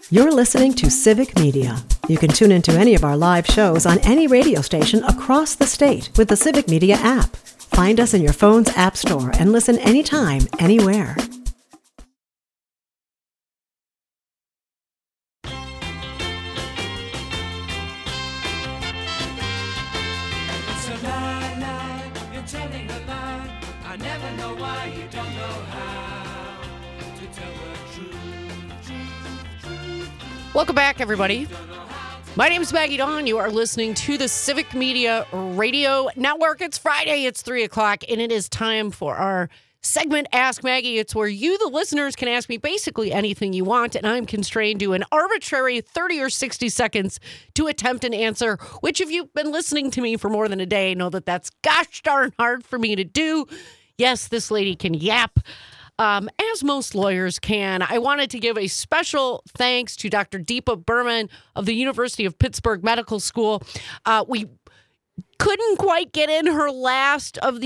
You're listening to Civic Media. You can tune into any of our live shows on any radio station across the state with the Civic Media app. Find us in your phone's app store and listen anytime, anywhere. It's a lie, lie, you're telling a lie. I never know why, you don't know how to tell the truth. Welcome back, everybody. My name is Maggie Dawn. You are listening to the Civic Media Radio Network. It's Friday, it's 3 o'clock, and it is time for our segment, Ask Maggie. It's where you, the listeners, can ask me basically anything you want, and I'm constrained to an arbitrary 30 or 60 seconds to attempt an answer, which if you've been listening to me for more than a day, know that that's gosh darn hard for me to do. Yes, this lady can yap. As most lawyers can. I wanted to give a special thanks to Dr. Deepa Burman of the University of Pittsburgh Medical School. We couldn't quite get in her last of the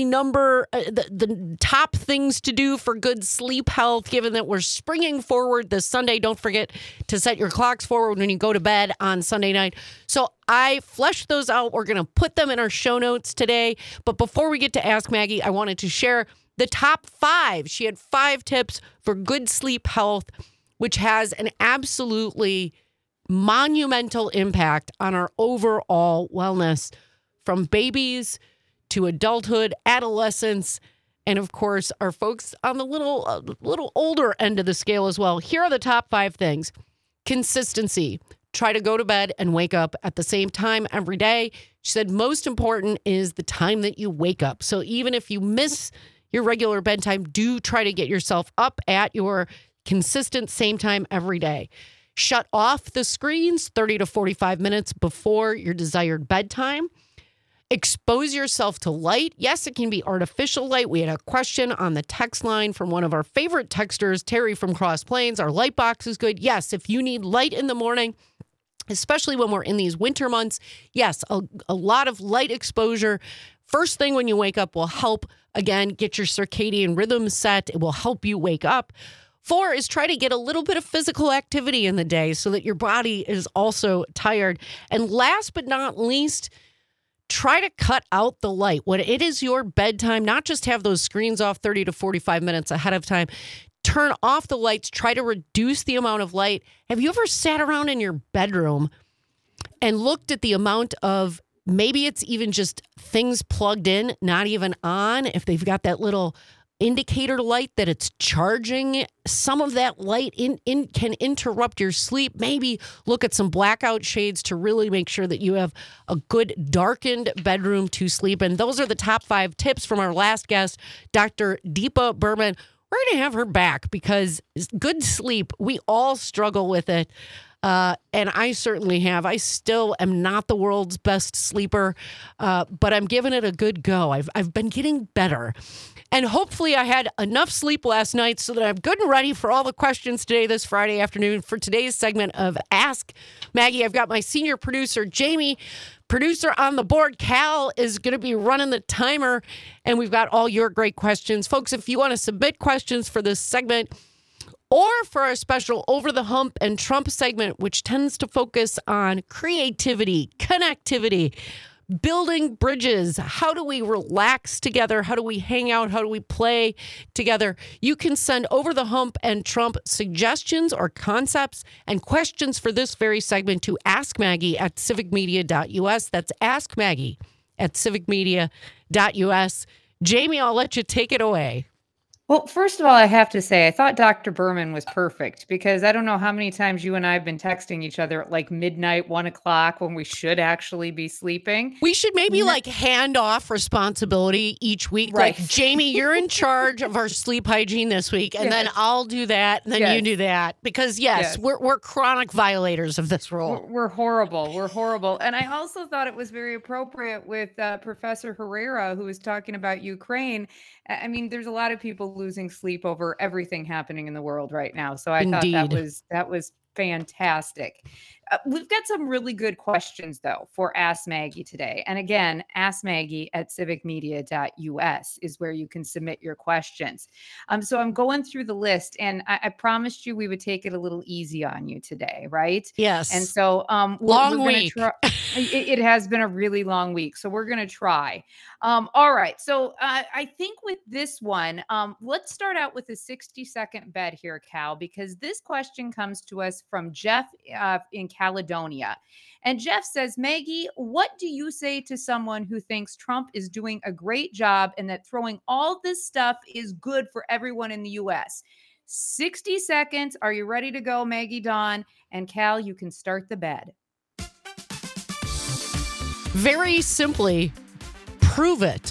the top things to do for good sleep health, given that we're springing forward this Sunday. Don't forget to set your clocks forward when you go to bed on Sunday night. So I fleshed those out. We're going to put them in our show notes today. But before we get to Ask Maggie, I wanted to share the top 5. She had 5 tips for good sleep health, which has an absolutely monumental impact on our overall wellness, from babies to adulthood, adolescence, and of course, our folks on the little older end of the scale as well. Here are the top 5 things. Consistency. Try to go to bed and wake up at the same time every day. She said most important is the time that you wake up. So even if you miss your regular bedtime, do try to get yourself up at your consistent same time every day. Shut off the screens 30 to 45 minutes before your desired bedtime. Expose yourself to light. Yes, it can be artificial light. We had a question on the text line from one of our favorite texters, Terry from Cross Plains. Our light box is good. Yes, if you need light in the morning, especially when we're in these winter months, yes, a lot of light exposure first thing when you wake up will help, again, get your circadian rhythm set. It will help you wake up. 4 is try to get a little bit of physical activity in the day so that your body is also tired. And last but not least, try to cut out the light. When it is your bedtime, not just have those screens off 30 to 45 minutes ahead of time. Turn off the lights. Try to reduce the amount of light. Have you ever sat around in your bedroom and looked at the amount of, maybe it's even just things plugged in, not even on, if they've got that little indicator light that it's charging? Some of that light can interrupt your sleep. Maybe look at some blackout shades to really make sure that you have a good darkened bedroom to sleep in. Those are the top 5 tips from our last guest, Dr. Deepa Burman. We're going to have her back because good sleep, we all struggle with it. And I certainly have. I still am not the world's best sleeper, but I'm giving it a good go. I've been getting better. And hopefully I had enough sleep last night so that I'm good and ready for all the questions today, this Friday afternoon, for today's segment of Ask Maggie. I've got my senior producer, Jamie, producer on the board. Cal is going to be running the timer, and we've got all your great questions. Folks, if you want to submit questions for this segment, or for our special Over the Hump and Trump segment, which tends to focus on creativity, connectivity, building bridges. How do we relax together? How do we hang out? How do we play together? You can send Over the Hump and Trump suggestions or concepts and questions for this very segment to askmaggie@civicmedia.us. That's askmaggie@civicmedia.us. Jamie, I'll let you take it away. Well, first of all, I have to say, I thought Dr. Berman was perfect because I don't know how many times you and I have been texting each other at like midnight, 1 o'clock when we should actually be sleeping. We should maybe hand off responsibility each week. Right. Like, Jamie, you're in charge of our sleep hygiene this week, and then I'll do that, and then you do that. Because, we're chronic violators of this rule. We're horrible. We're horrible. And I also thought it was very appropriate with Professor Herrera, who was talking about Ukraine. I mean, there's a lot of people losing sleep over everything happening in the world right now. So I thought that was fantastic. We've got some really good questions, though, for Ask Maggie today. And again, askmaggie@civicmedia.us is where you can submit your questions. So I'm going through the list, and I promised you we would take it a little easy on you today, right? Yes. And so Long we're week. Gonna try. It has been a really long week, so we're going to try. All right. So I think with this one, let's start out with a 60-second bet here, Cal, because this question comes to us from Jeff in Caledonia. And Jeff says, Maggie, what do you say to someone who thinks Trump is doing a great job and that throwing all this stuff is good for everyone in the U.S.? 60 seconds. Are you ready to go, Maggie Dawn? And Cal, you can start the bet. Very simply, prove it.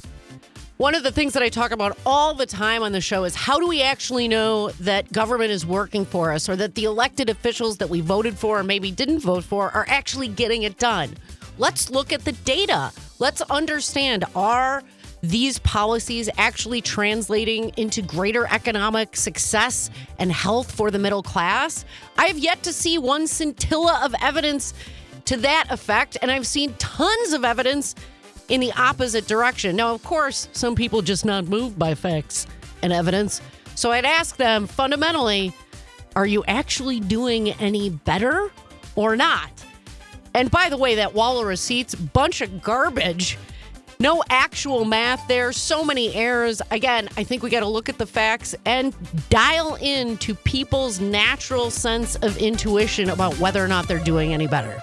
One of the things that I talk about all the time on the show is how do we actually know that government is working for us, or that the elected officials that we voted for or maybe didn't vote for are actually getting it done? Let's look at the data. Let's understand, are these policies actually translating into greater economic success and health for the middle class? I have yet to see one scintilla of evidence to that effect, and I've seen tons of evidence in the opposite direction. Now, of course, some people just not moved by facts and evidence. So I'd ask them fundamentally, are you actually doing any better or not? And by the way, that wall of receipts, bunch of garbage. No actual math there. So many errors. Again, I think we got to look at the facts and dial in to people's natural sense of intuition about whether or not they're doing any better.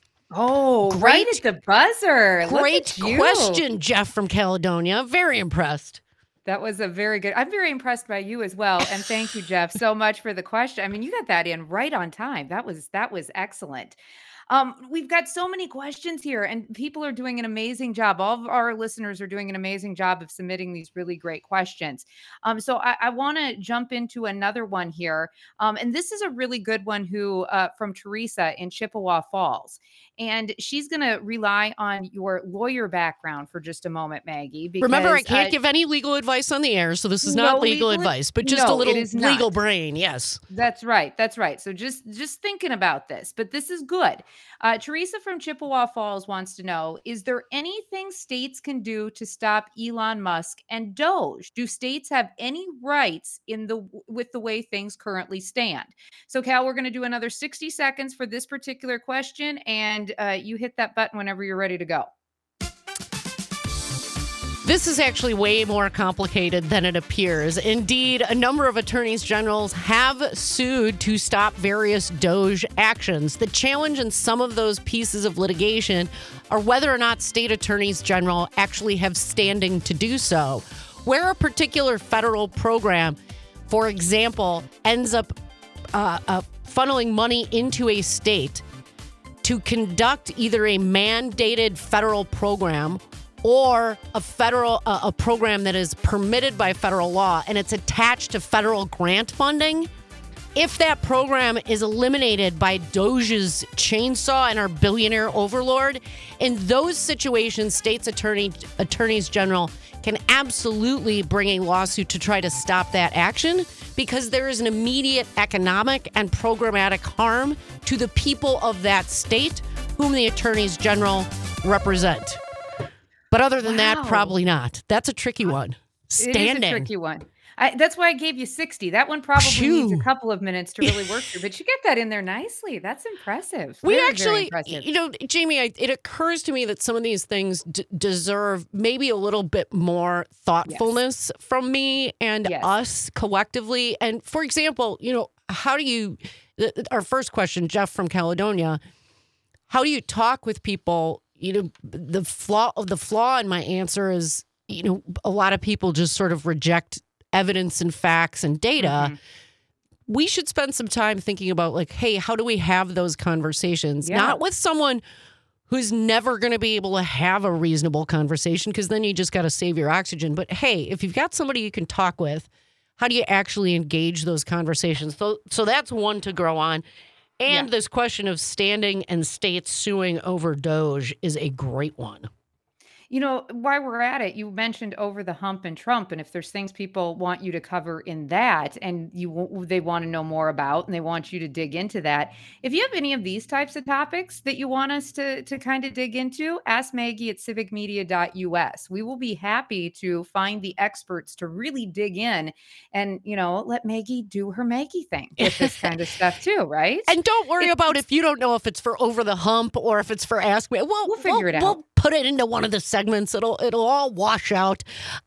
Oh, right at the buzzer. Great question, Jeff from Caledonia. Very impressed. That was a very good. I'm very impressed by you as well. And thank you, Jeff, so much for the question. I mean, you got that in right on time. That was excellent. We've got so many questions here, and people are doing an amazing job. All of our listeners are doing an amazing job of submitting these really great questions. So I want to jump into another one here. And this is a really good one from Teresa in Chippewa Falls. And she's going to rely on your lawyer background for just a moment, Maggie. Because, remember, I can't give any legal advice on the air, so this is not legal advice, but just a little legal brain. Yes. That's right. That's right. So just thinking about this, but this is good. Teresa from Chippewa Falls wants to know, is there anything states can do to stop Elon Musk and Doge? Do states have any rights with the way things currently stand? So, Cal, we're going to do another 60 seconds for this particular question, and you hit that button whenever you're ready to go. This is actually way more complicated than it appears. Indeed, a number of attorneys generals have sued to stop various Doge actions. The challenge in some of those pieces of litigation are whether or not state attorneys general actually have standing to do so. Where a particular federal program, for example, ends up funneling money into a state to conduct either a mandated federal program or a program that is permitted by federal law and it's attached to federal grant funding, if that program is eliminated by Doge's chainsaw and our billionaire overlord, in those situations, states' attorneys general can absolutely bring a lawsuit to try to stop that action because there is an immediate economic and programmatic harm to the people of that state whom the attorneys general represent. But other than that, probably not. That's a tricky one. Standing. It is a tricky one. That's why I gave you 60. That one probably needs a couple of minutes to really work through, but you get that in there nicely. That's impressive. We very, actually, very impressive. you know, Jamie, it occurs to me that some of these things deserve maybe a little bit more thoughtfulness from me and us collectively. And for example, you know, how do you, our first question, Jeff from Caledonia, how do you talk with people? You know, the flaw in my answer is, you know, a lot of people just sort of reject evidence and facts and data. Mm-hmm. We should spend some time thinking about like, hey, how do we have those conversations? Yeah. Not with someone who's never going to be able to have a reasonable conversation, because then you just got to save your oxygen. But hey, if you've got somebody you can talk with, how do you actually engage those conversations? So that's one to grow on. And this question of standing and states suing over Doge is a great one. While we're at it, you mentioned Over the Hump and Trump, and if there's things people want you to cover in that, and they want to know more about, and they want you to dig into that. If you have any of these types of topics that you want us to kind of dig into, ask Maggie at civicmedia.us. We will be happy to find the experts to really dig in, and let Maggie do her Maggie thing with this kind of stuff too, right? And don't worry about if you don't know if it's for Over the Hump or if it's for Ask Me. We'll figure it out. We'll put it into one of the segments. It'll all wash out.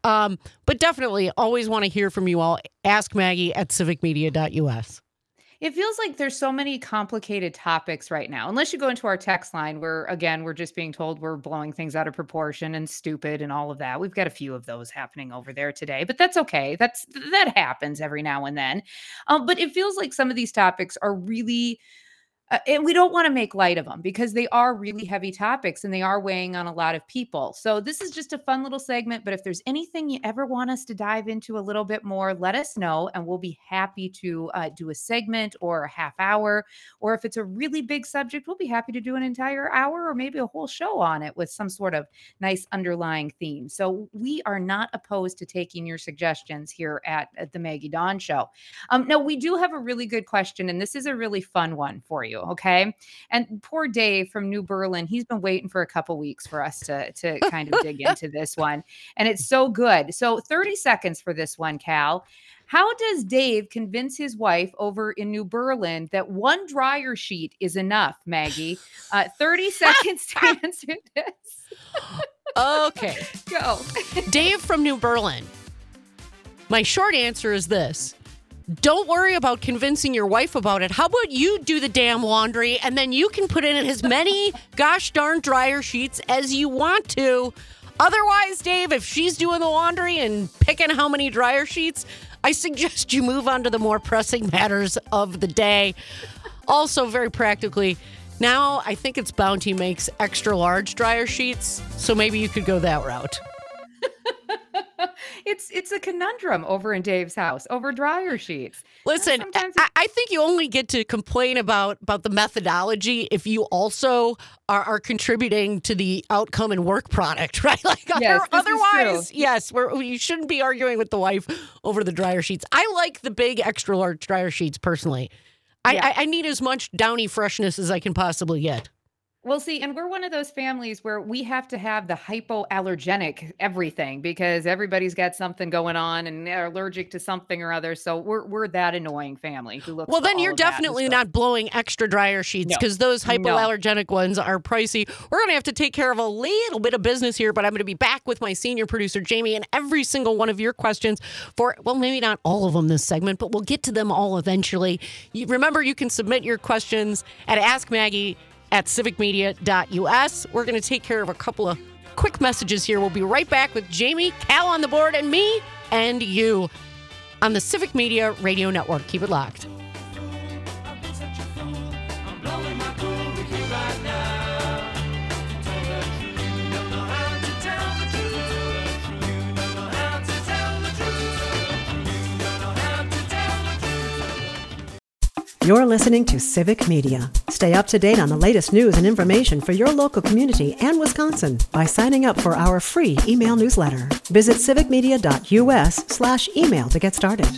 But definitely always want to hear from you all. Ask Maggie at civicmedia.us. It feels like there's so many complicated topics right now, unless you go into our text line where, again, we're just being told we're blowing things out of proportion and stupid and all of that. We've got a few of those happening over there today, but that's okay. That happens every now and then. But it feels like some of these topics are really... and we don't want to make light of them because they are really heavy topics and they are weighing on a lot of people. So this is just a fun little segment. But if there's anything you ever want us to dive into a little bit more, let us know. And we'll be happy to do a segment or a half hour. Or if it's a really big subject, we'll be happy to do an entire hour or maybe a whole show on it with some sort of nice underlying theme. So we are not opposed to taking your suggestions here at the Maggie Dawn Show. Now, we do have a really good question, and this is a really fun one for you. Okay. And poor Dave from New Berlin, he's been waiting for a couple weeks for us to kind of dig into this one. And it's so good. So 30 seconds for this one, Cal. How does Dave convince his wife over in New Berlin that one dryer sheet is enough, Maggie? 30 seconds to answer this. Okay. Go. Dave from New Berlin. My short answer is this. Don't worry about convincing your wife about it. How about you do the damn laundry and then you can put in as many gosh darn dryer sheets as you want to. Otherwise, Dave, if she's doing the laundry and picking how many dryer sheets, I suggest you move on to the more pressing matters of the day. Also, very practically, now I think it's Bounty makes extra large dryer sheets, so maybe you could go that route. It's a conundrum over in Dave's house over dryer sheets. Listen, I think you only get to complain about the methodology if you also are contributing to the outcome and work product, right? Like yes, otherwise, yes, you shouldn't be arguing with the wife over the dryer sheets. I like the big extra large dryer sheets personally. Yeah. I need as much Downy freshness as I can possibly get. Well, see, and we're one of those families where we have to have the hypoallergenic everything because everybody's got something going on and they're allergic to something or other. So we're that annoying family who looks. Well, then for you're all of that definitely and stuff. not blowing extra dryer sheets No. because those hypoallergenic ones are pricey. We're going to have to take care of a little bit of business here, but I'm going to be back with my senior producer, Jamie, and every single one of your questions for, well, maybe not all of them this segment, but we'll get to them all eventually. Remember, you can submit your questions at Ask Maggie at civicmedia.us. We're going to take care of a couple of quick messages here. We'll be right back with Jamie, Cal on the board, and me and you on the Civic Media Radio Network. Keep it locked. I've been such a fool. I'm blowing my cool with you right now. To tell the truth, you don't know how to tell the truth. You don't know how to tell the truth. You don't know how to tell the truth. You're listening to Civic Media. Stay up to date on the latest news and information for your local community and Wisconsin by signing up for our free email newsletter. Visit civicmedia.us/email to get started.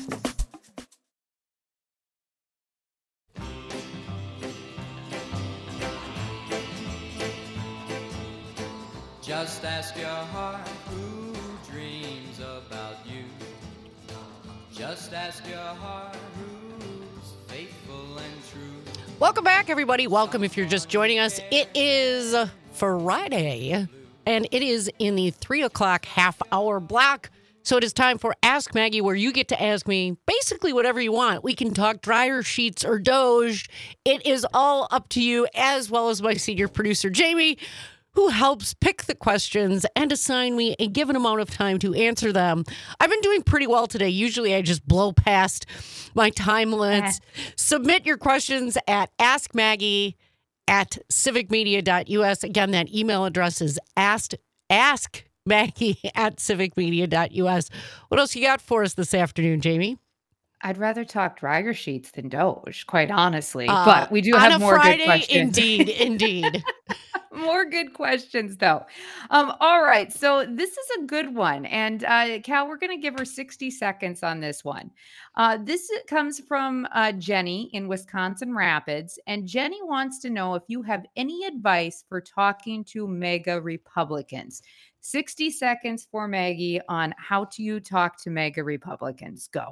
Just ask your heart who dreams about you. Just ask your heart who's faithful and true. Welcome back, everybody. Welcome if you're just joining us. It is Friday, and it is in the 3 o'clock half-hour block. So it is time for Ask Maggie, where you get to ask me basically whatever you want. We can talk dryer sheets or Doge. It is all up to you, as well as my senior producer, Jamie, who helps pick the questions and assign me a given amount of time to answer them. I've been doing pretty well today. Usually I just blow past my time limits. Submit your questions at askmaggie at civicmedia.us. Again, that email address is askmaggie at civicmedia.us. What else you got for us this afternoon, Jamie? I'd rather talk dryer sheets than Doge, quite honestly. But we do have more Friday, good questions. Indeed. More good questions, though. All right. So this is a good one. And Cal, we're going to give her 60 seconds on this one. Comes from Jenny in Wisconsin Rapids. And Jenny wants to know if you have any advice for talking to MAGA Republicans. 60 seconds for Maggie on how do you talk to MAGA Republicans. Go.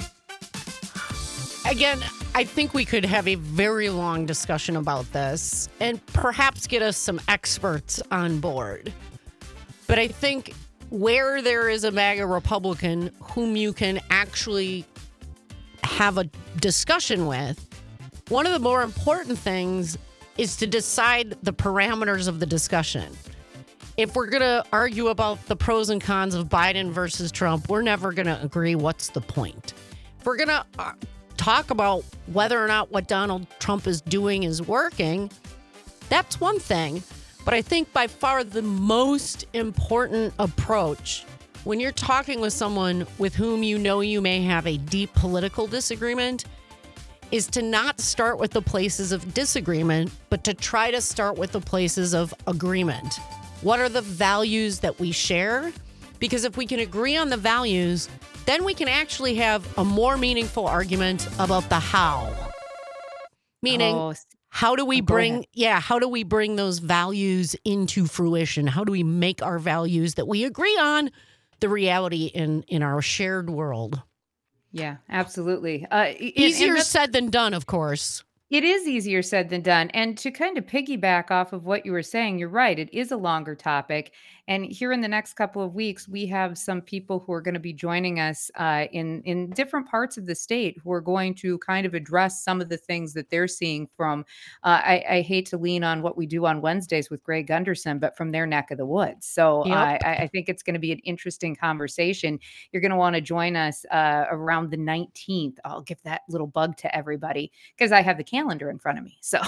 Again, I think we could have a very long discussion about this and perhaps get us some experts on board. But I think where there is a MAGA Republican whom you can actually have a discussion with, one of the more important things is to decide the parameters of the discussion. If we're going to argue about the pros and cons of Biden versus Trump, we're never going to agree what's the point. If we're going to talk about whether or not what Donald Trump is doing is working, that's one thing. But I think by far the most important approach when you're talking with someone with whom you know you may have a deep political disagreement is to not start with the places of disagreement, but to try to start with the places of agreement. What are the values that we share? Because if we can agree on the values, then we can actually have a more meaningful argument about the how. Meaning, how do we bring those values into fruition? How do we make our values that we agree on the reality in our shared world? Yeah, absolutely. Easier said than done, of course. It is easier said than done. And to kind of piggyback off of what you were saying, you're right. It is a longer topic. And here in the next couple of weeks, we have some people who are going to be joining us in different parts of the state who are going to kind of address some of the things that they're seeing from, I hate to lean on what we do on Wednesdays with Greg Gunderson, but from their neck of the woods. So Yep. I think it's going to be an interesting conversation. You're going to want to join us around the 19th. I'll give that little bug to everybody because I have the calendar in front of me. So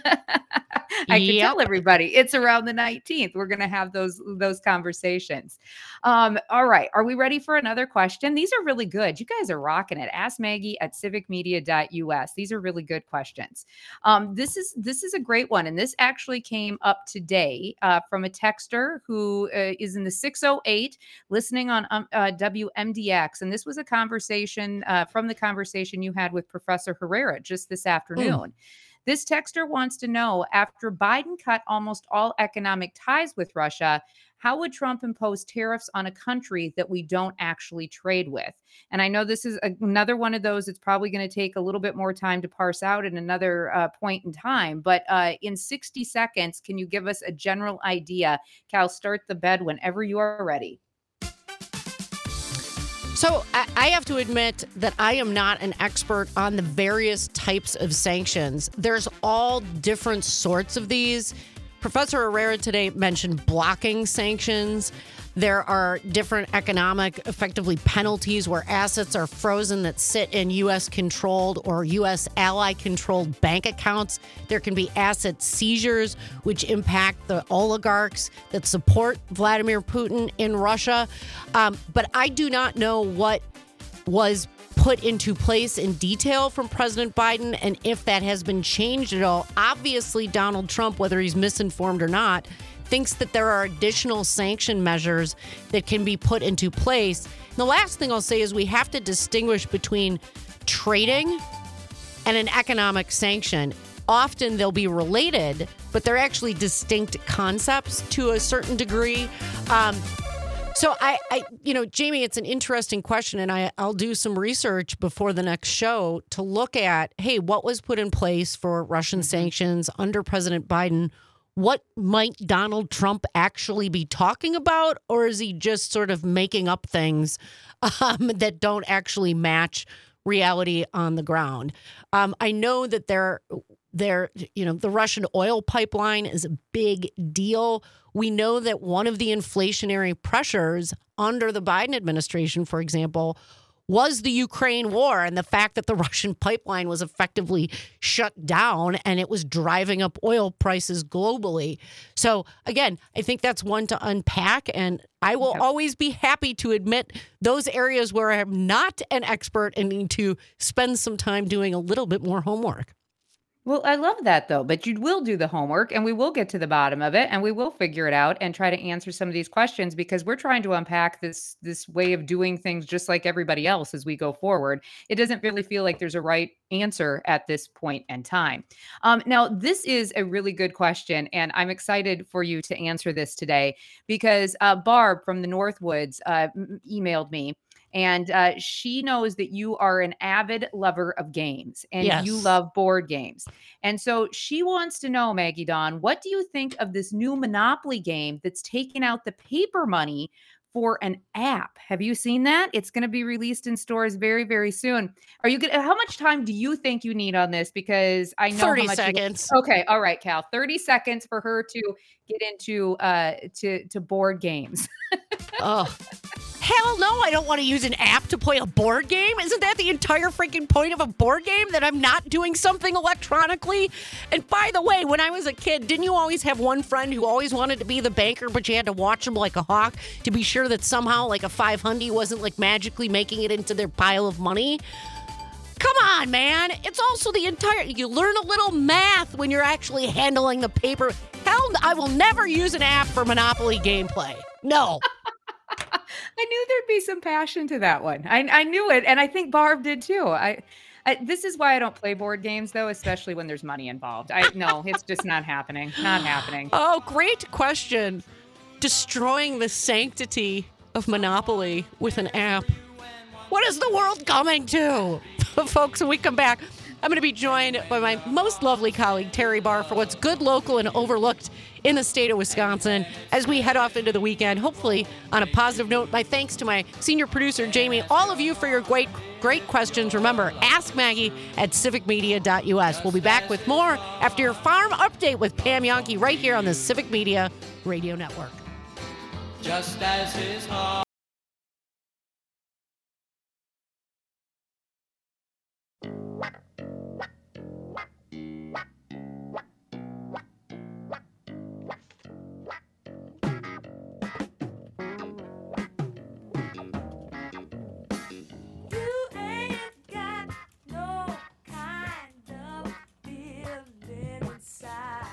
I can tell everybody it's around the 19th. We're going to have those conversations. All right. Are we ready for another question? These are really good. You guys are rocking it. Ask Maggie at civicmedia.us. These are really good questions. This is a great one. And this actually came up today from a texter who is in the 608 listening on WMDX. And this was a conversation from the conversation you had with Professor Herrera just this afternoon. This texter wants to know, after Biden cut almost all economic ties with Russia, how would Trump impose tariffs on a country that we don't actually trade with? And I know this is another one of those. It's probably going to take a little bit more time to parse out at another point in time. But in 60 seconds, can you give us a general idea? Cal, start the bed whenever you are ready. So I have to admit that I am not an expert on the various types of sanctions. There's all different sorts of these. Professor Herrera today mentioned blocking sanctions. There are different economic, effectively, penalties where assets are frozen that sit in U.S.-controlled or U.S. ally-controlled bank accounts. There can be asset seizures, which impact the oligarchs that support Vladimir Putin in Russia. But I do not know what was put into place in detail from President Biden and if that has been changed at all. Obviously, Donald Trump, whether he's misinformed or not, thinks that there are additional sanction measures that can be put into place. And the last thing I'll say is we have to distinguish between trading and an economic sanction. Often they'll be related, but they're actually distinct concepts to a certain degree. So Jamie, it's an interesting question, and I'll do some research before the next show to look at, hey, what was put in place for Russian sanctions under President Biden? What might Donald Trump actually be talking about, or is he just sort of making up things that don't actually match reality on the ground? I know that the Russian oil pipeline is a big deal. We know that one of the inflationary pressures under the Biden administration, for example, was the Ukraine war and the fact that the Russian pipeline was effectively shut down and it was driving up oil prices globally. So again, I think that's one to unpack, and I will always be happy to admit those areas where I'm not an expert and need to spend some time doing a little bit more homework. Well, I love that though, but you will do the homework and we will get to the bottom of it and we will figure it out and try to answer some of these questions because we're trying to unpack this way of doing things just like everybody else as we go forward. It doesn't really feel like there's a right answer at this point in time. Now, this is a really good question, and I'm excited for you to answer this today because Barb from the Northwoods emailed me and she knows that you are an avid lover of games and you Yes. love board games. And so she wants to know, Maggie Dawn, what do you think of this new Monopoly game that's taking out the paper money for an app? Have you seen that? It's going to be released in stores very, very soon. Are you good? How much time do you think you need on this? Because I know how 30 much. seconds. Okay, all right, Cal. 30 seconds for her to get into to board games. Oh, hell no, I don't want to use an app to play a board game. Isn't that the entire freaking point of a board game? That I'm not doing something electronically? And by the way, when I was a kid, didn't you always have one friend who always wanted to be the banker, but you had to watch him like a hawk to be sure that somehow like a 500 wasn't like magically making it into their pile of money? Come on, man. It's also you learn a little math when you're actually handling the paper. Hell, I will never use an app for Monopoly gameplay. No. I knew there'd be some passion to that one. I knew it, and I think Barb did too. This is why I don't play board games, though, especially when there's money involved. No, it's just not happening. Not happening. Oh, great question. Destroying the sanctity of Monopoly with an app. What is the world coming to? Folks, when we come back, I'm going to be joined by my most lovely colleague, Terry Barr, for what's good, local, and overlooked in the state of Wisconsin as we head off into the weekend, hopefully on a positive note. My thanks to my senior producer, Jamie, all of you for your great questions. Remember, ask Maggie at civicmedia.us. We'll be back with more after your farm update with Pam Yonke right here on the Civic Media Radio Network. Just as his heart. You ain't got no kind of feeling inside.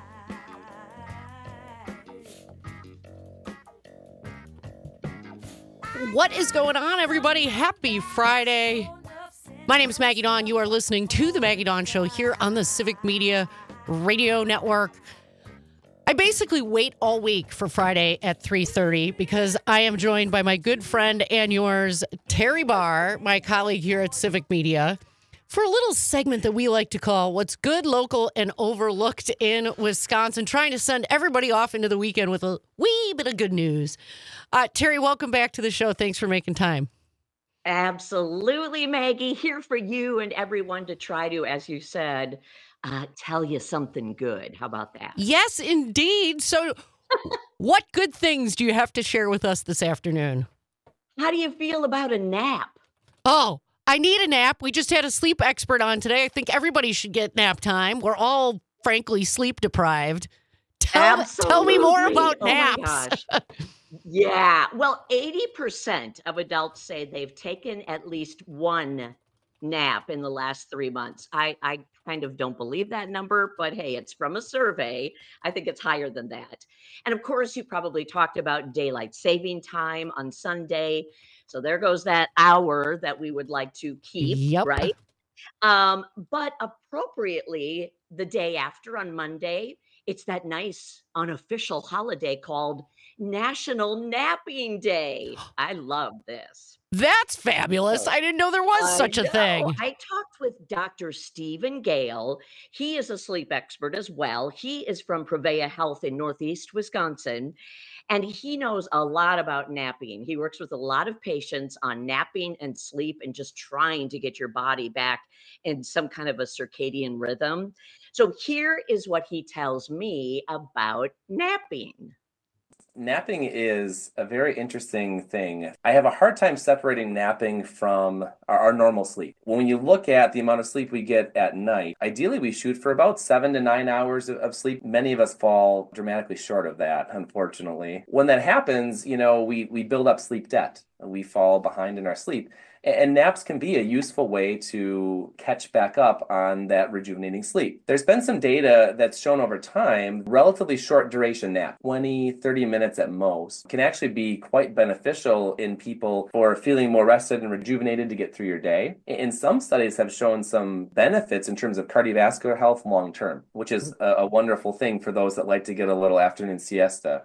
What is going on, everybody? Happy Friday. My name is Maggie Dawn. You are listening to The Maggie Dawn Show here on the Civic Media Radio Network. I basically wait all week for Friday at 3:30 because I am joined by my good friend and yours, Terry Barr, my colleague here at Civic Media, for a little segment that we like to call What's Good, Local, and Overlooked in Wisconsin, trying to send everybody off into the weekend with a wee bit of good news. Terry, welcome back to the show. Thanks for making time. Absolutely, Maggie. Here for you and everyone to try to, as you said, tell you something good. How about that? Yes, indeed. So, what good things do you have to share with us this afternoon? How do you feel about a nap? Oh, I need a nap. We just had a sleep expert on today. I think everybody should get nap time. We're all, frankly, sleep deprived. Tell me more Absolutely. about Oh my naps. gosh. Yeah. Well, 80% of adults say they've taken at least one nap in the last 3 months. I kind of don't believe that number, but hey, it's from a survey. I think it's higher than that. And of course, you probably talked about daylight saving time on Sunday. So there goes that hour that we would like to keep, Yep. right? But appropriately, the day after on Monday, it's that nice unofficial holiday called National Napping Day. I love this. That's fabulous. I didn't know there was such a thing. I talked with Dr. Stephen Gale. He is a sleep expert as well. He is from Prevea Health in Northeast Wisconsin, and he knows a lot about napping. He works with a lot of patients on napping and sleep and just trying to get your body back in some kind of a circadian rhythm. So here is what he tells me about napping. Napping is a very interesting thing. I have a hard time separating napping from our normal sleep. When you look at the amount of sleep we get at night, ideally we shoot for about 7 to 9 hours of sleep. Many of us fall dramatically short of that, unfortunately. When that happens, we build up sleep debt. We fall behind in our sleep. And naps can be a useful way to catch back up on that rejuvenating sleep. There's been some data that's shown over time, relatively short duration nap, 20, 30 minutes at most, can actually be quite beneficial in people for feeling more rested and rejuvenated to get through your day. And some studies have shown some benefits in terms of cardiovascular health long term, which is a wonderful thing for those that like to get a little afternoon siesta.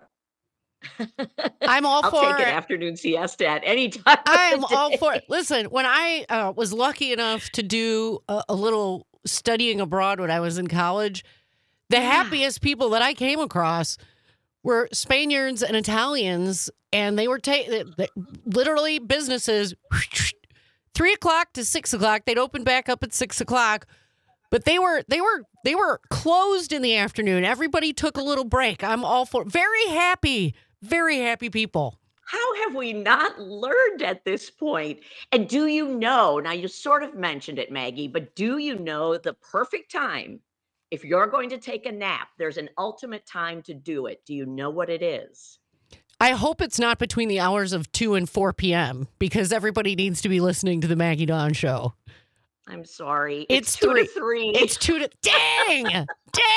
I'm all I'll for take an it. afternoon siesta at any time. I'm all for it. Listen, when I was lucky enough to do a little studying abroad when I was in college, the happiest people that I came across were Spaniards and Italians, and they were literally businesses 3 o'clock to 6 o'clock. They'd open back up at 6 o'clock, but they were closed in the afternoon. Everybody took a little break. I'm all for very happy people. How have we not learned at this point? And do you know, now you sort of mentioned it, Maggie, but do you know the perfect time? If you're going to take a nap, there's an ultimate time to do it. Do you know what it is? I hope it's not between the hours of 2 and 4 p.m. because everybody needs to be listening to the Maggie Dawn Show. I'm sorry. It's 2 to 3. 3. It's 2 to dang.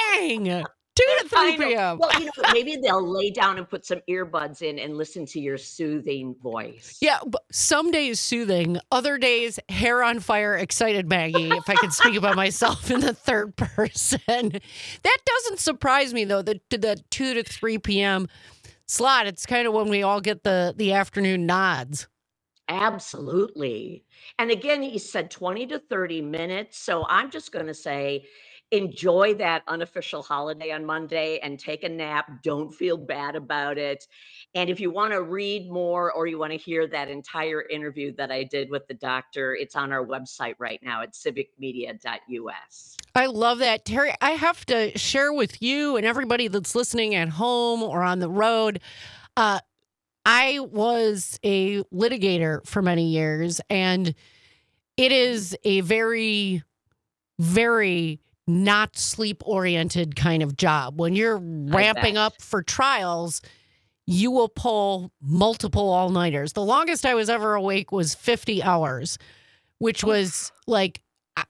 2 to 3 I know. p.m. Well, maybe they'll lay down and put some earbuds in and listen to your soothing voice. Yeah, but some days soothing, other days hair on fire, excited Maggie, if I could speak about myself in the third person. That doesn't surprise me, though, the 2 to 3 p.m. slot. It's kind of when we all get the afternoon nods. Absolutely. And again, he said 20 to 30 minutes. So I'm just going to say, enjoy that unofficial holiday on Monday and take a nap. Don't feel bad about it. And if you want to read more or you want to hear that entire interview that I did with the doctor, it's on our website right now at civicmedia.us. I love that. Terry, I have to share with you and everybody that's listening at home or on the road. I was a litigator for many years, and it is a very, very not sleep-oriented kind of job. When you're ramping bet. up for trials, you will pull multiple all-nighters. The longest I was ever awake was 50 hours, which was like,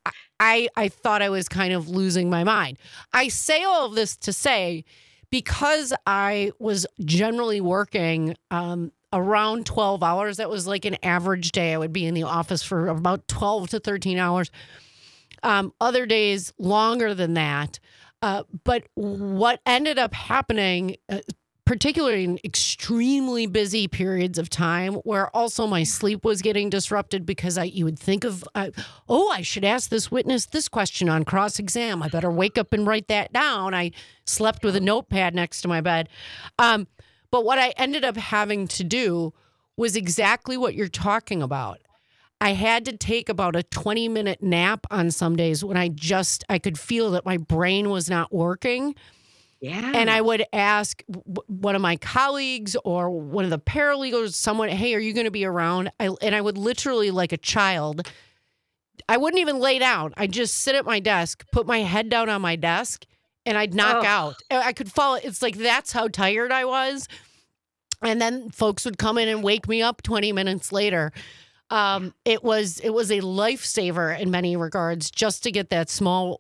I thought I was kind of losing my mind. I say all of this to say, because I was generally working around 12 hours, that was like an average day. I would be in the office for about 12 to 13 hours. Other days longer than that. But what ended up happening, particularly in extremely busy periods of time where also my sleep was getting disrupted because you would think of, I should ask this witness this question on cross-exam. I better wake up and write that down. I slept with a notepad next to my bed. But what I ended up having to do was exactly what you're talking about. I had to take about a 20-minute nap on some days when I could feel that my brain was not working. Yeah. And I would ask one of my colleagues or one of the paralegals, someone, hey, are you going to be around? And I would literally, like a child, I wouldn't even lay down. I'd just sit at my desk, put my head down on my desk, and I'd knock out. I could fall. It's like that's how tired I was. And then folks would come in and wake me up 20 minutes later. It was a lifesaver in many regards just to get that small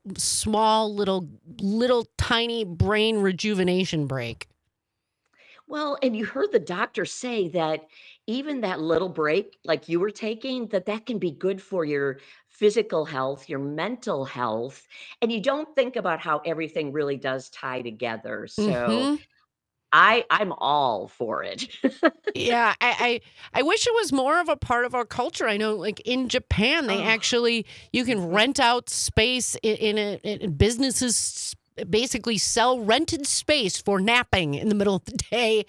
little tiny brain rejuvenation break. Well, and you heard the doctor say that even that little break, like you were taking, that can be good for your physical health, your mental health, and you don't think about how everything really does tie together. So Mhm. I'm all for it. Yeah, I wish it was more of a part of our culture. I know, like in Japan, they actually you can rent out space in businesses. Basically, sell rented space for napping in the middle of the day.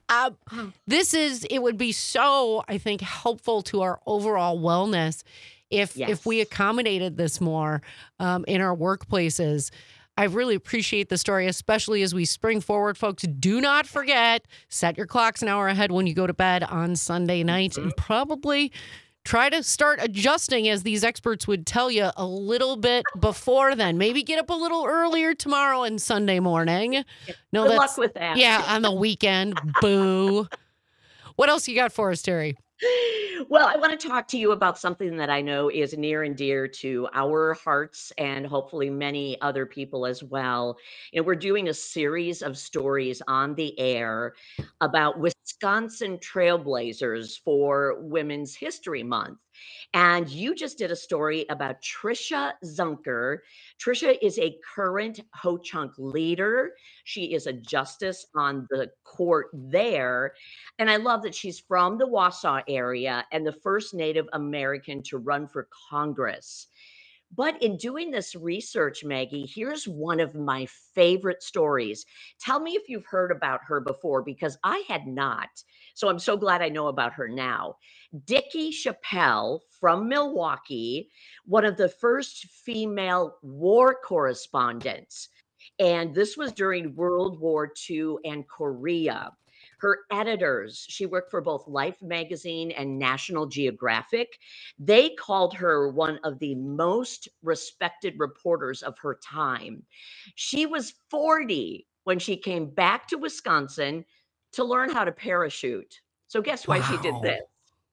It would be so, I think, helpful to our overall wellness if we accommodated this more in our workplaces. I really appreciate the story, especially as we spring forward, folks. Do not forget, set your clocks an hour ahead when you go to bed on Sunday night, and probably try to start adjusting, as these experts would tell you, a little bit before then. Maybe get up a little earlier tomorrow and Sunday morning. Good luck with that. Yeah, on the weekend. Boo. What else you got for us, Terry? Well, I want to talk to you about something that I know is near and dear to our hearts and hopefully many other people as well. We're doing a series of stories on the air about Wisconsin trailblazers for Women's History Month. And you just did a story about Trisha Zunker. Trisha is a current Ho-Chunk leader. She is a justice on the court there. And I love that she's from the Wausau area and the first Native American to run for Congress. But in doing this research, Maggie, here's one of my favorite stories. Tell me if you've heard about her before, because I had not. So I'm so glad I know about her now. Dickie Chappelle from Milwaukee, one of the first female war correspondents. And this was during World War II and Korea. Her editors, she worked for both Life magazine and National Geographic. They called her one of the most respected reporters of her time. She was 40 when she came back to Wisconsin to learn how to parachute. So guess why she did Wow. this?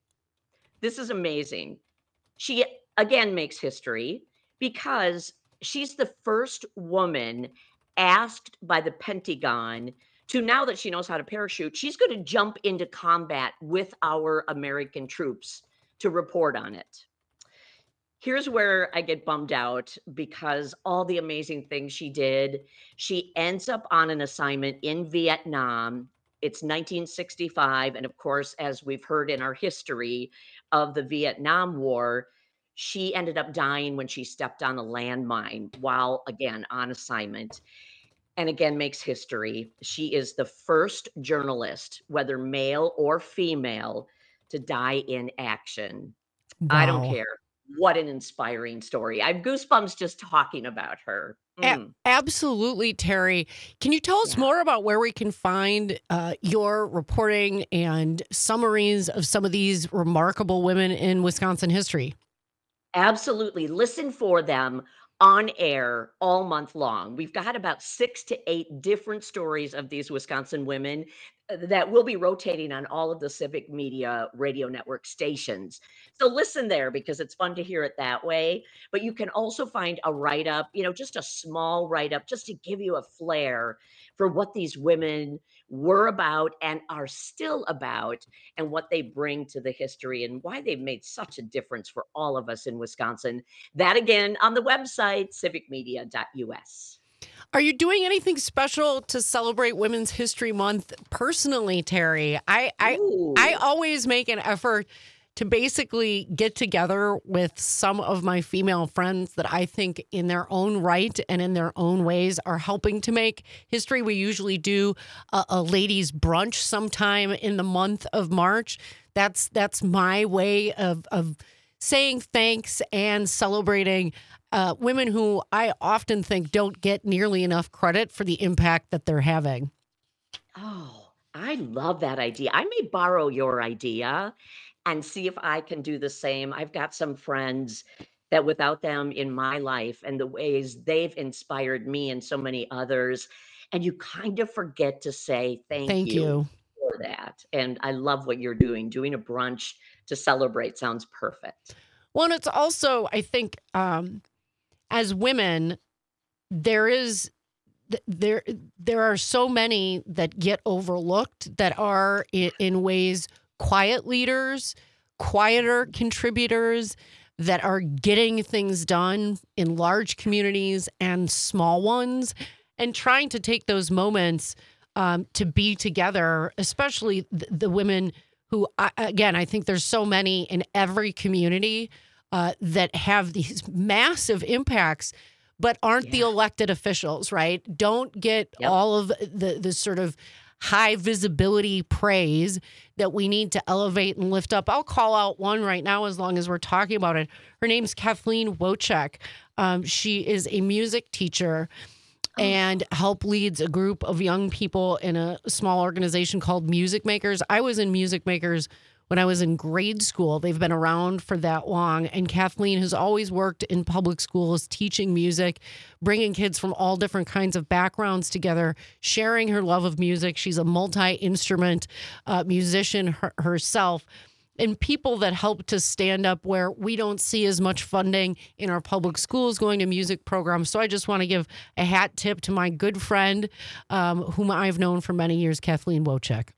This is amazing. She again makes history because she's the first woman asked by the Pentagon to, now that she knows how to parachute, she's going to jump into combat with our American troops to report on it. Here's where I get bummed out because all the amazing things she did. She ends up on an assignment in Vietnam. It's 1965. And of course, as we've heard in our history of the Vietnam War, she ended up dying when she stepped on a landmine while, again, on assignment. And again, makes history. She is the first journalist, whether male or female, to die in action. I don't Wow. care. What an inspiring story. I have goosebumps just talking about her. Absolutely, Terry. Can you tell us Yeah. more about where we can find your reporting and summaries of some of these remarkable women in Wisconsin history? Absolutely. Listen for them on air all month long. We've got about 6 to 8 different stories of these Wisconsin women that will be rotating on all of the Civic Media radio network stations. So listen there because it's fun to hear it that way. But you can also find a write up, just a small write up, just to give you a flair for what these women were about and are still about, and what they bring to the history and why they've made such a difference for all of us in Wisconsin. That again on the website, civicmedia.us. Are you doing anything special to celebrate Women's History Month personally, Terry? I Ooh. always make an effort to basically get together with some of my female friends that I think in their own right and in their own ways are helping to make history. We usually do a ladies' brunch sometime in the month of March. That's my way of saying thanks and celebrating women who I often think don't get nearly enough credit for the impact that they're having. Oh, I love that idea. I may borrow your idea and see if I can do the same. I've got some friends that without them in my life and the ways they've inspired me and so many others, and you kind of forget to say thank Thank you you. for that. And I love what you're doing. Doing a brunch to celebrate sounds perfect. Well, and it's also, I think, as women, there is there are so many that get overlooked that are in ways quiet leaders, quieter contributors that are getting things done in large communities and small ones, and trying to take those moments to be together, especially the women who, again, I think there's so many in every community that have these massive impacts, but aren't the Yeah. elected officials, right? Don't get Yep. all of the sort of high visibility praise that we need to elevate and lift up. I'll call out one right now as long as we're talking about it. Her name's Kathleen Wojcik. She is a music teacher and leads a group of young people in a small organization called Music Makers. I was in Music Makers when I was in grade school. They've been around for that long. And Kathleen has always worked in public schools, teaching music, bringing kids from all different kinds of backgrounds together, sharing her love of music. She's a multi-instrument musician herself. and people that help to stand up where we don't see as much funding in our public schools going to music programs. So I just want to give a hat tip to my good friend, whom I've known for many years, Kathleen Wojcik.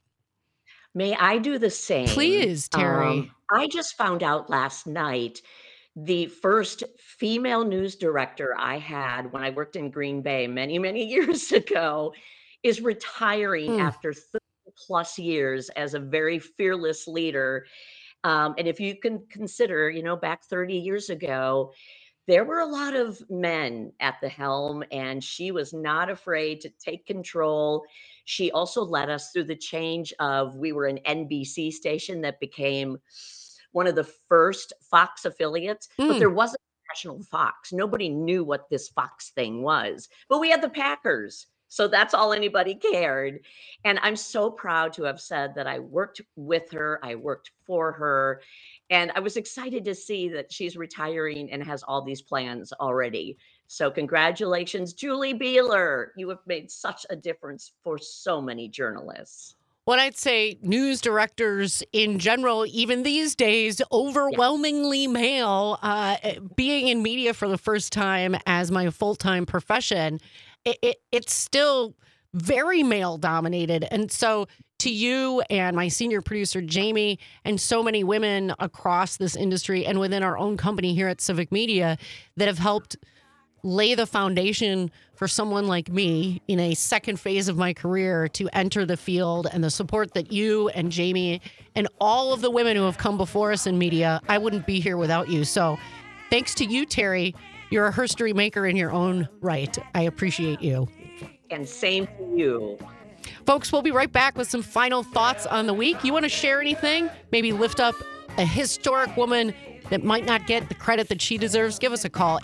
May I do the same? Please, Terry. I just found out last night the first female news director I had when I worked in Green Bay many, many years ago is retiring after 30 plus years as a very fearless leader. And if you can consider, back 30 years ago, there were a lot of men at the helm, and she was not afraid to take control. She also led us through the change of, we were an NBC station that became one of the first Fox affiliates, but there wasn't a national Fox. Nobody knew what this Fox thing was, but we had the Packers. So that's all anybody cared. And I'm so proud to have said that I worked with her, I worked for her, and I was excited to see that she's retiring and has all these plans already. So congratulations, Julie Beeler. You have made such a difference for so many journalists. Well, I'd say news directors in general, even these days, overwhelmingly male, being in media for the first time as my full-time profession, it's still very male dominated. And so to you and my senior producer, Jamie, and so many women across this industry and within our own company here at Civic Media that have helped lay the foundation for someone like me in a second phase of my career to enter the field, and the support that you and Jamie and all of the women who have come before us in media, I wouldn't be here without you. So thanks to you, Terry. You're a history maker in your own right. I appreciate you. And same to you. Folks, we'll be right back with some final thoughts on the week. You want to share anything? Maybe lift up a historic woman that might not get the credit that she deserves? Give us a call,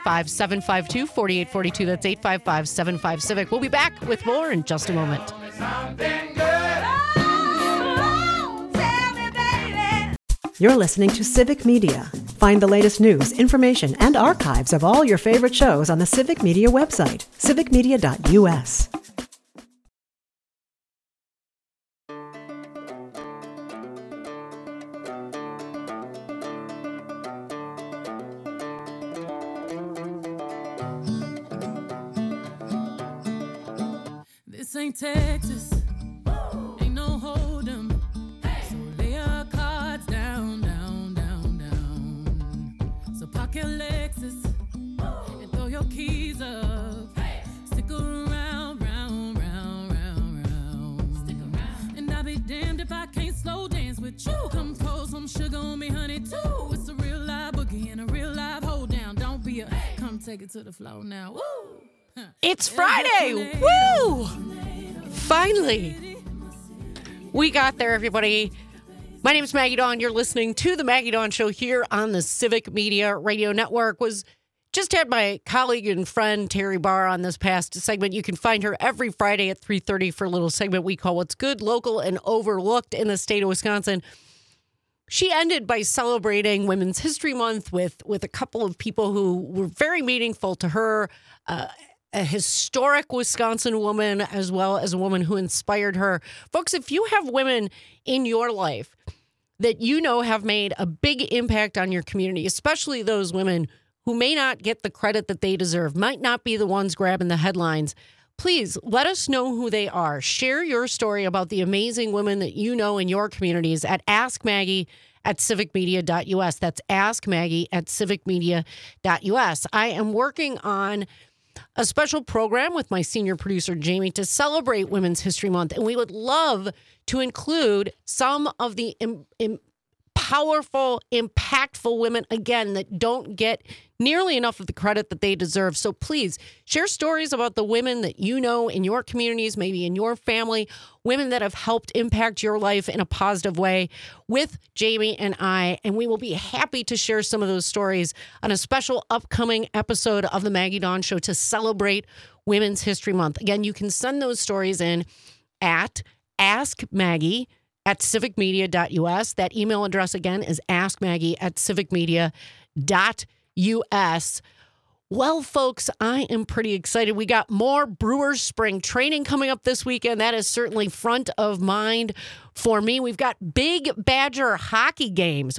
855-752-4842. That's 855-75-CIVIC. We'll be back with more in just a moment. You're listening to Civic Media. Find the latest news, information, and archives of all your favorite shows on the Civic Media website, civicmedia.us. This ain't Texas, ain't no hold'em. So lay your cards down, down, down, down. So park your Lexus and throw your keys up. Stick around, round, round, round, round. Stick around. And I'll be damned if I can't slow dance with you. Come pour some sugar on me, honey, too. It's a real live boogie and a real live hold down. Don't be a come take it to the floor now. Woo! It's Friday. Woo! Finally. We got there, everybody. My name is Maggie Dawn. You're listening to The Maggie Dawn Show here on the Civic Media Radio Network. Just had my colleague and friend Terry Barr on this past segment. You can find her every Friday at 3:30 for a little segment we call What's Good, Local, and Overlooked in the state of Wisconsin. She ended by celebrating Women's History Month with a couple of people who were very meaningful to her, a historic Wisconsin woman, as well as a woman who inspired her. Folks, if you have women in your life that you know have made a big impact on your community, especially those women who may not get the credit that they deserve, might not be the ones grabbing the headlines, please let us know who they are. Share your story about the amazing women that you know in your communities at askmaggie@civicmedia.us. That's askmaggie@civicmedia.us. I am working on a special program with my senior producer, Jamie, to celebrate Women's History Month. And we would love to include some of the powerful, impactful women, again, that don't get nearly enough of the credit that they deserve. So please share stories about the women that you know in your communities, maybe in your family, women that have helped impact your life in a positive way with Jamie and I. And we will be happy to share some of those stories on a special upcoming episode of The Maggie Dawn Show to celebrate Women's History Month. Again, you can send those stories in at askmaggie@civicmedia.us. That email address again is askmaggie@civicmedia.us. Well, folks, I am pretty excited. We got more Brewers spring training coming up this weekend. That is certainly front of mind for me. We've got big Badger hockey games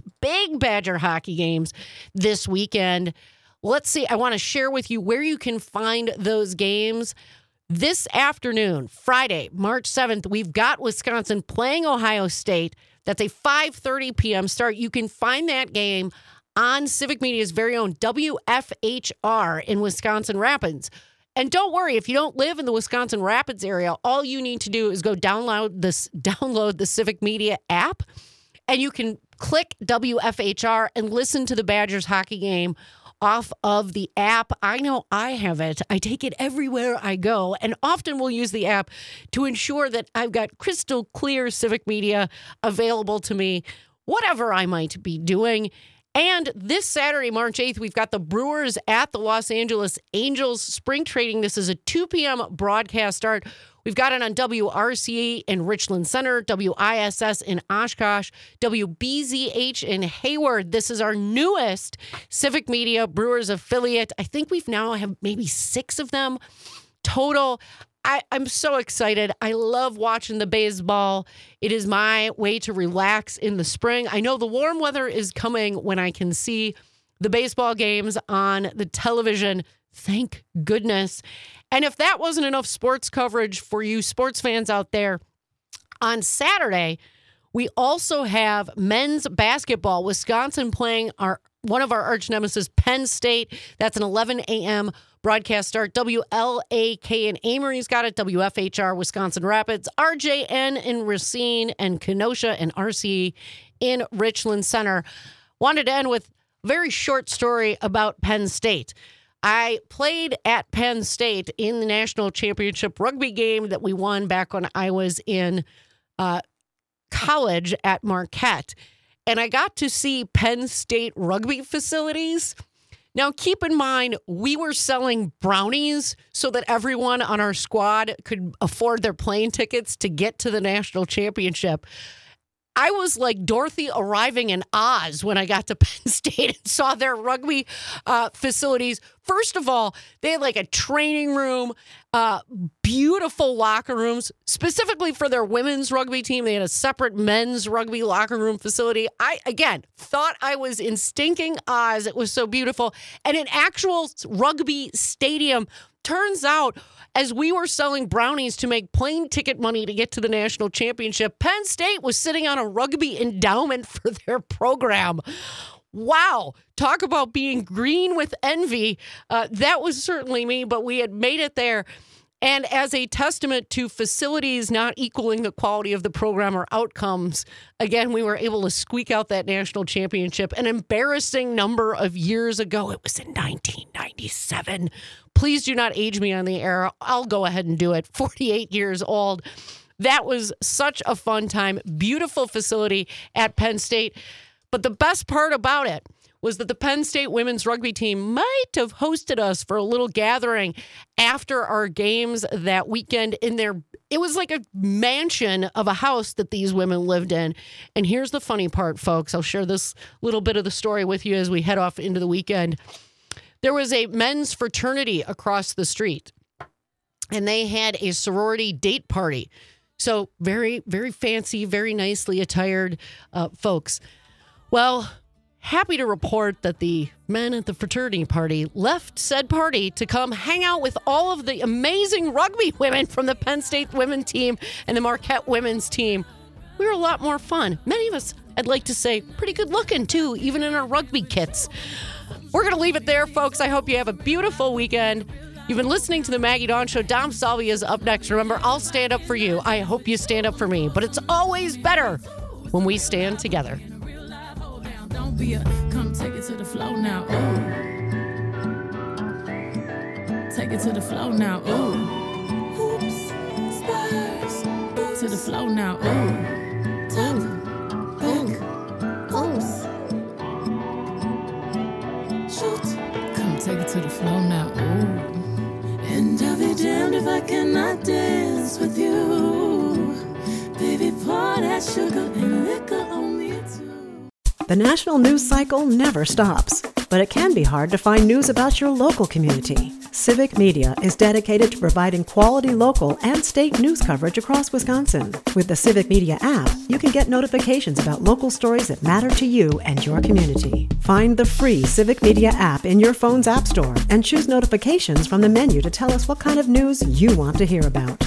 this weekend. Let's see. I want to share with you where you can find those games. This afternoon, Friday, March 7th, we've got Wisconsin playing Ohio State. That's a 5:30 p.m. start. You can find that game on Civic Media's very own WFHR in Wisconsin Rapids. And don't worry, if you don't live in the Wisconsin Rapids area, all you need to do is go download the Civic Media app, and you can click WFHR and listen to the Badgers hockey game off of the app. I know I have it. I take it everywhere I go, and often will use the app to ensure that I've got crystal clear Civic Media available to me, whatever I might be doing. And this Saturday, March 8th, we've got the Brewers at the Los Angeles Angels spring training. This is a 2 p.m. broadcast start. We've got it on WRCA in Richland Center, WISS in Oshkosh, WBZH in Hayward. This is our newest Civic Media Brewers affiliate. I think we've now have maybe 6 of them total. I'm so excited. I love watching the baseball. It is my way to relax in the spring. I know the warm weather is coming when I can see the baseball games on the television. Thank goodness. And if that wasn't enough sports coverage for you sports fans out there, on Saturday, we also have men's basketball. Wisconsin playing one of our arch nemesis, Penn State. That's an 11 a.m. broadcast start. WLAK in Amory's got it. WFHR Wisconsin Rapids. RJN in Racine, and Kenosha and RC in Richland Center. Wanted to end with a very short story about Penn State. I played at Penn State in the national championship rugby game that we won back when I was in college at Marquette. And I got to see Penn State rugby facilities. Now, keep in mind, we were selling brownies so that everyone on our squad could afford their plane tickets to get to the national championship. I was like Dorothy arriving in Oz when I got to Penn State and saw their rugby facilities. First of all, they had like a training room, beautiful locker rooms, specifically for their women's rugby team. They had a separate men's rugby locker room facility. I, again, thought I was in stinking Oz. It was so beautiful. And an actual rugby stadium. Turns out, as we were selling brownies to make plane ticket money to get to the national championship, Penn State was sitting on a rugby endowment for their program. Wow. Talk about being green with envy. That was certainly me, but we had made it there. And as a testament to facilities not equaling the quality of the program or outcomes, again, we were able to squeak out that national championship an embarrassing number of years ago. It was in 1997. Please do not age me on the air. I'll go ahead and do it. 48 years old. That was such a fun time. Beautiful facility at Penn State. But the best part about it was that the Penn State women's rugby team might have hosted us for a little gathering after our games that weekend it was like a mansion of a house that these women lived in. And here's the funny part, folks. I'll share this little bit of the story with you as we head off into the weekend. There was a men's fraternity across the street, and they had a sorority date party. So very, very fancy, very nicely attired folks. Well, happy to report that the men at the fraternity party left said party to come hang out with all of the amazing rugby women from the Penn State women's team and the Marquette women's team. We were a lot more fun. Many of us, I'd like to say, pretty good looking too, even in our rugby kits. We're going to leave it there, folks. I hope you have a beautiful weekend. You've been listening to the Maggie Dawn Show. Dom Salvia is up next. Remember, I'll stand up for you. I hope you stand up for me. But it's always better when we stand together. Don't be come take it to the flow now. Ooh. Take it to the flow now. Ooh. Hoops, spurs, to the flow now. Ooh. Tap, back, oops. Shoot. Come take it to the flow now. Ooh. And I'll be damned if I cannot dance with you. Baby, pour that sugar and liquor on me too. The national news cycle never stops. but it can be hard to find news about your local community. Civic Media is dedicated to providing quality local and state news coverage across Wisconsin. With the Civic Media app, you can get notifications about local stories that matter to you and your community. Find the free Civic Media app in your phone's app store and choose notifications from the menu to tell us what kind of news you want to hear about.